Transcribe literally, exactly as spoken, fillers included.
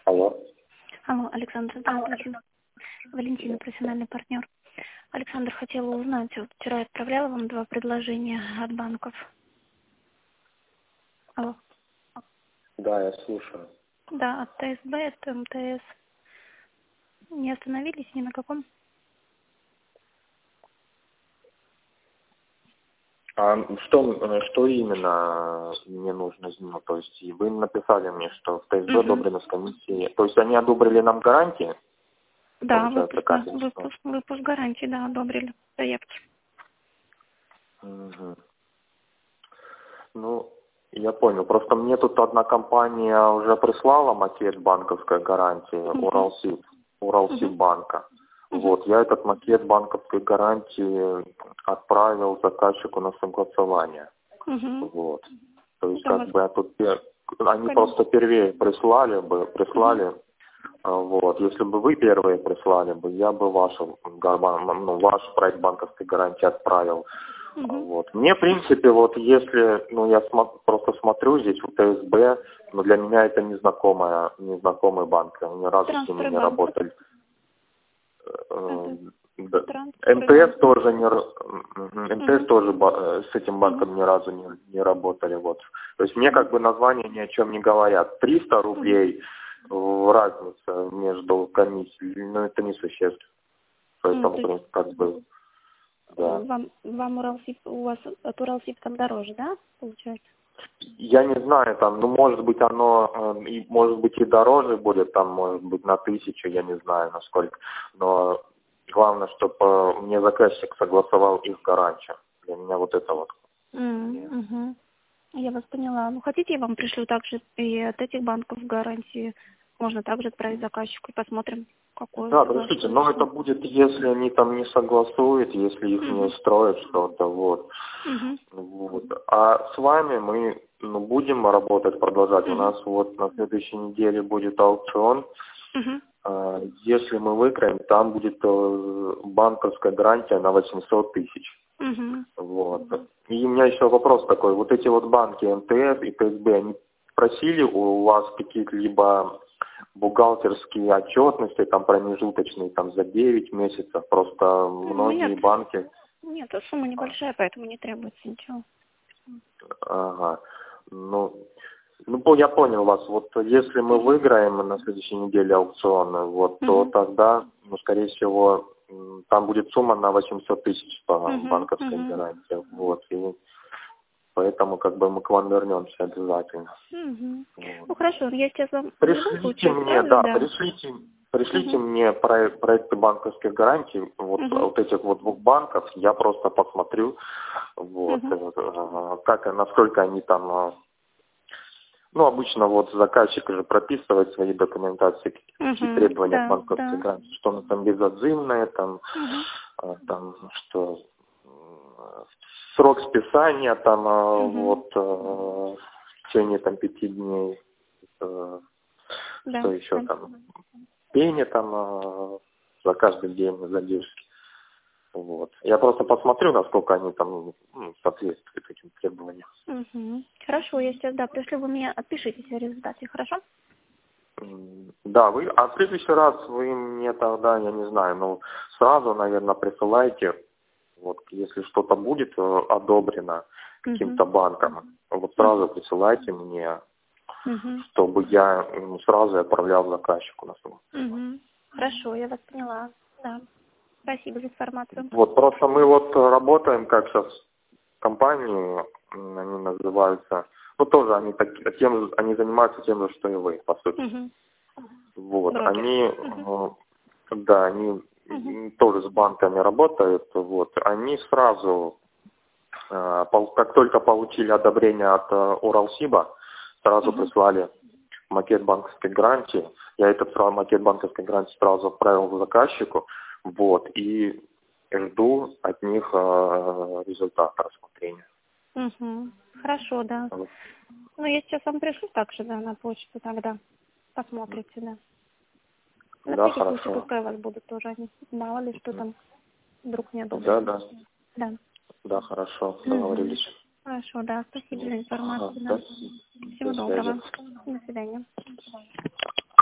Алло. Алло, Александр, здравствуйте. Валентина, профессиональный партнер. Александр, хотела узнать, вот вчера я отправляла вам два предложения от банков. Алло. Да, я слушаю. Да, от ТСБ, от МТС. Не остановились ни на каком? А что, что именно мне нужно изменить? То есть вы написали мне, что в ТСБ Угу. одобрено с комиссией. То есть они одобрили нам гарантии? Да, Получается, выпуск, как или что? выпуск, выпуск гарантии, да, одобрили заявки. Угу. Ну, я понял. Просто мне тут одна компания уже прислала макет банковской гарантии, Угу. Уралсиб, Уралсиб Угу. банка. Угу. Вот, я этот макет банковской гарантии отправил заказчику на согласование. Угу. Вот. То есть, Это у как вас... бы, я тут, пер- они Конечно. просто первее прислали бы, прислали, Угу. а, вот. Если бы вы первые прислали бы, я бы вашу, гарбан- ну, ваш проект банковской гарантии отправил. А, Угу. Вот. Мне, в принципе, вот если, ну, я смо- просто смотрю здесь у ТСБ, но для меня это незнакомая, незнакомый банк, я ни разу с ними не Трансфербанк. работал. Это Да. трансфербанк. МТС тоже не р- мгм, МТС Угу. тоже ба- э, с этим банком Угу. ни разу не, не работали. Вот. То есть мне Угу. как бы названия ни о чем не говорят. триста Угу. рублей э, разница между комиссией, но это несущественно. М, Поэтому, То в есть принципе, как бы, да. вам, вам Уралсиб, у вас от Уралсиб там дороже, да, получается? Я не знаю, там, ну, может быть, оно, э, и, может быть, и дороже будет, там, может быть, на тысячу, я не знаю, насколько. Но главное, чтобы мне заказчик согласовал их гарантию. Для меня вот это вот. М, Угу. Я вас поняла. Ну, хотите, я вам пришлю также и от этих банков гарантии. Можно также отправить заказчику и посмотрим, какой Да, пришлите, но согласуется. это будет, если они там не согласуют, если их не Угу. устроит что-то, вот. Угу. Вот. А с вами мы, ну, будем работать, продолжать. У Угу. нас вот на следующей неделе будет аукцион. Угу. А, Если мы выиграем, там будет э, банковская гарантия на восемьсот тысяч. Угу. Вот. И у меня еще вопрос такой. Вот эти вот банки МТС и ТСБ, они просили у вас какие-либо бухгалтерские отчетности, там промежуточные, там за девять месяцев? Просто многие Нет. банки... Нет, сумма небольшая, поэтому не требуется ничего. Ага. Ну, ну, по- я понял вас. Вот если мы Угу. выиграем на следующей неделе аукционы, вот, то Угу. тогда, ну, скорее всего, м, там будет сумма на восемьсот тысяч по Угу. банковской Угу. гарантии. Вот. И поэтому как бы мы к вам вернемся обязательно. Угу. Вот. Ну, хорошо, я сейчас вам в любом Пришлите случае мне, отправлю, да, да. пришлите, пришлите Угу. мне проект, проекты банковских гарантий, вот, Угу. вот этих вот двух банков, я просто посмотрю, вот, Угу. э, как, насколько они там, э, ну, обычно вот заказчик уже прописывает свои документации, какие Угу. требования к Да, банковской да. гарантии, что оно там безотзывное, там, Угу. э, там, что э, срок списания, там, э, Угу. вот, э, в течение там пяти дней, э, Да, что еще да. там, пени там э, за каждый день задержки. Вот. Я просто посмотрю, насколько они там, ну, соответствуют этим требованиям. Угу. Хорошо, я сейчас, да, пришлю, вы мне отпишитесь о результате, хорошо? М, Да, вы, а в следующий раз вы мне тогда, я не знаю, ну, сразу, наверное, присылайте, вот, если что-то будет э, одобрено Угу. каким-то банком, вот Угу. сразу присылайте мне, Угу. чтобы я м, сразу отправлял заказчику на сумму. Угу. Хорошо, я вас поняла. Да. Спасибо за информацию. Вот, просто мы вот работаем, как сейчас компании, м, они называются, ну тоже они так, тем, же- они занимаются тем же, что и вы, по сути. Угу. Вот, Брокер. они, Угу. э, да, они Угу. м, тоже с банками работают, вот, они сразу, э, пол- как только получили одобрение от э, Уралсиба, сразу Угу. прислали макет банковской гарантии. Я этот сразу, макет банковской гарантии сразу отправил заказчику, вот, и жду от них э, результата рассмотрения. Угу. Хорошо, да. Вот. Ну, я сейчас вам пришлю также, да, на почту тогда. Посмотрите, да. На Да, всякий случай, хорошо. пускай у вас будут тоже они. Мало ли, что там вдруг не Да, одобрится. да, Да. да, хорошо, Угу. договорились. Хорошо, да. Спасибо за Ага, информацию, да. спасибо. Всего До связи. доброго. До свидания.